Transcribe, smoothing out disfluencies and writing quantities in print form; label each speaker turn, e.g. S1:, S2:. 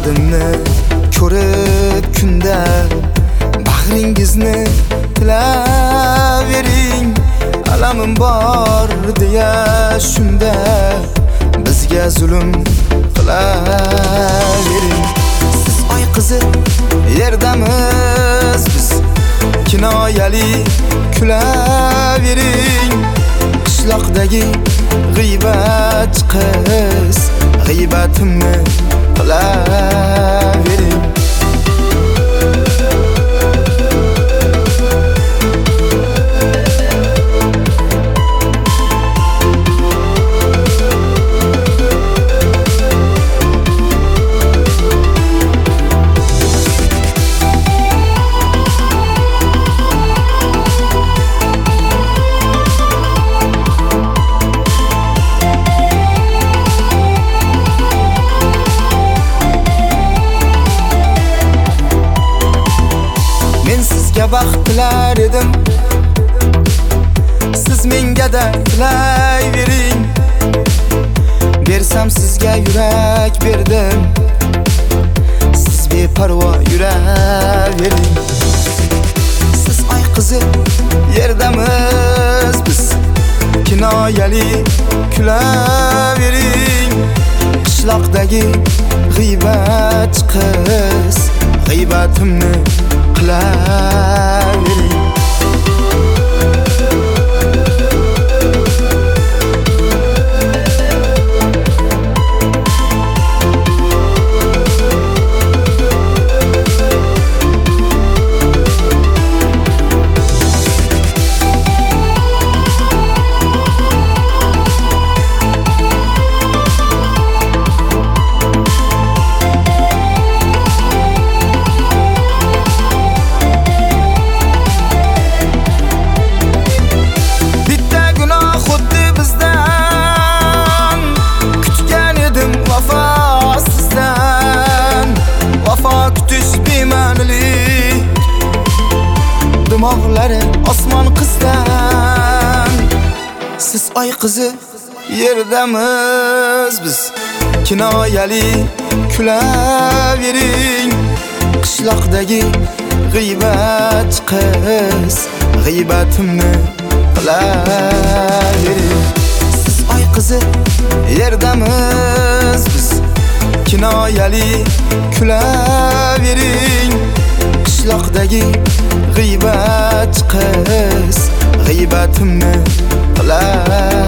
S1: qadimni ko'rib kunda bag'ringizni tilavering. Alamim bor deya shunda bizga zulm qilavering. Siz oy qizi yerdamiz biz, kinoyali kulavering. Qishloqdagi g'iybat qiz g'iybatimni qilavering. Baxt tilar edim, siz menga da tilayvering. Bersam sizga yurak berdim, siz beparvo yuravering. Siz oy qizi yerdamiz biz, kinoyali kulavering. Qishloqdagi g'iybat qiz g'iybatimni qilavering. Dimoqlari osmon qizdan. Siz oy qizi yerdamiz biz, kinoyali kulavering. Qishloqdagi g'iybat qiz g'iybatimni qilavering. Siz oy qizi yerdamiz biz, kinoyali kulavering. Qishloqdagi g'iybat qiz g'iybatimni qilavering.